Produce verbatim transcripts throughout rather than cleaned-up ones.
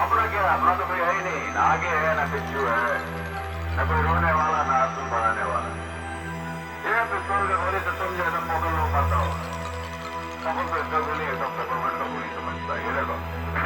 अपना क्या, अपना तो कोई है ही नहीं, ना आगे है ना पिछू है, न कोई रोने वाला ना आंसू बहाने वाला। ये पिस्तौल के गोली से तुम जैसे मोगल लोग मारता हो, सबको तो इसका गोली है, सबसे गवर्नमेंट का गोली समझता है। ये देखो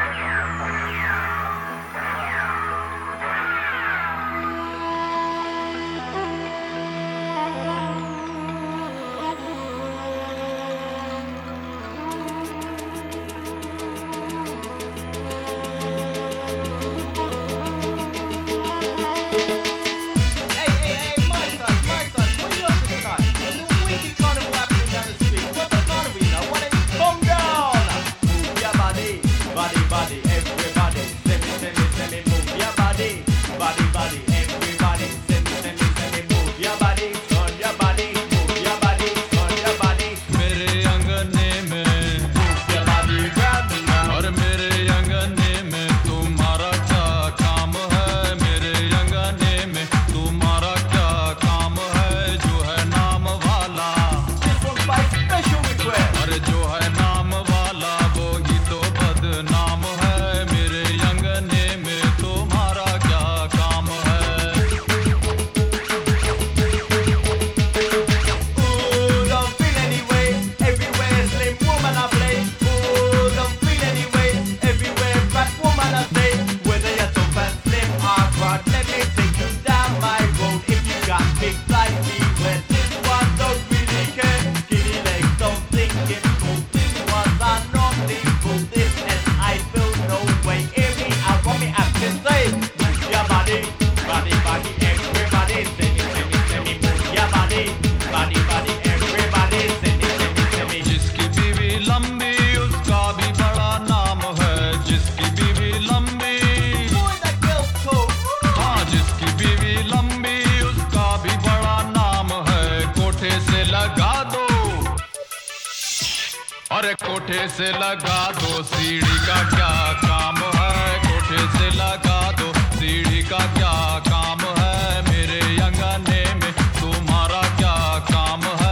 अरे कोठे से लगा दो सीढ़ी का क्या काम है, कोठे से लगा दो सीढ़ी का क्या काम है, मेरे अंगने में तुम्हारा क्या काम है।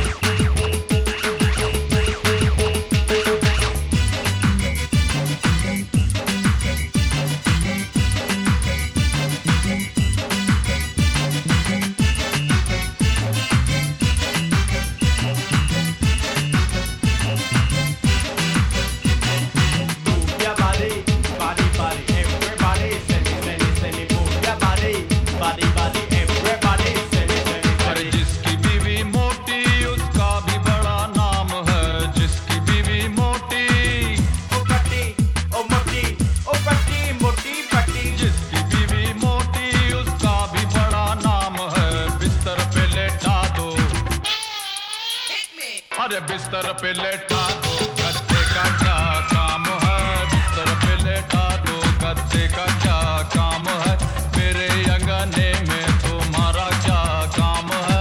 अरे बिस्तर पे लेटा दो गद्दे का क्या काम है, बिस्तर पे लेटा दो गद्दे का क्या काम है, मेरे अंगने में तुम्हारा क्या काम है।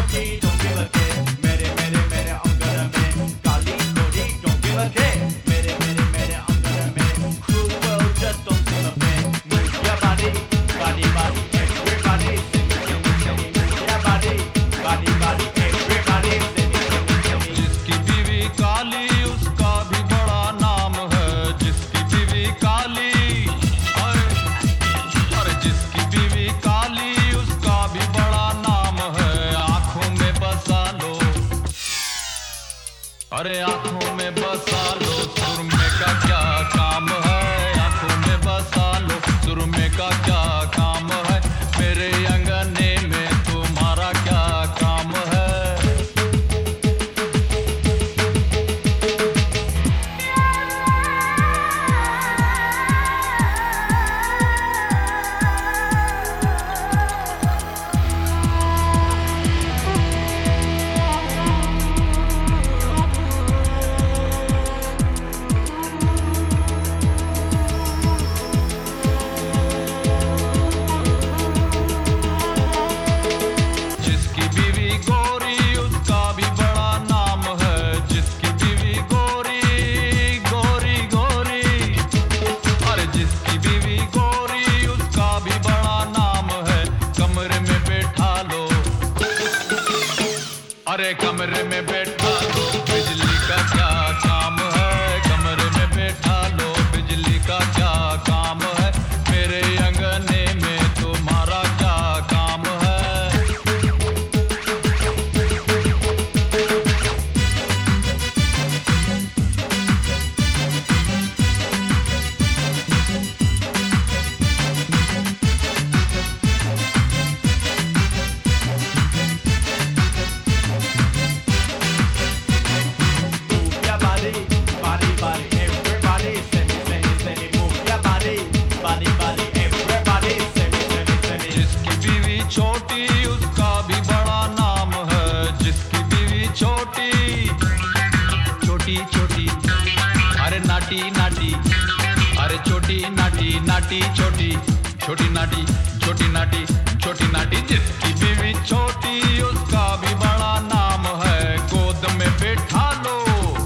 मेरे अरे कमरे में बैठा लो बिजली का क्या काम है, कमरे में बैठा लो बिजली का क्या काम है, मेरे अंगने में तुम्हारा क्या काम है। जिसकी बीवी छोटी उसका भी बड़ा नाम है, जिसकी बीवी छोटी छोटी छोटी अरे नाटी नाटी, अरे छोटी नाटी नाटी छोटी छोटी नाटी छोटी नाटी छोटी नाटी, जिसकी बीवी छोटी उसका भी बड़ा नाम है। गोद में बैठा लो,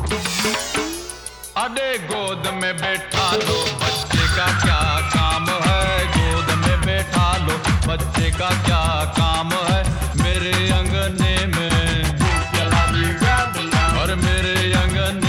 अरे गोद में बैठा लो, बच्चे का क्या काम है, गोद में बैठा लो, बच्चे का क्या काम है, मेरे अंगने में और मेरे अंगने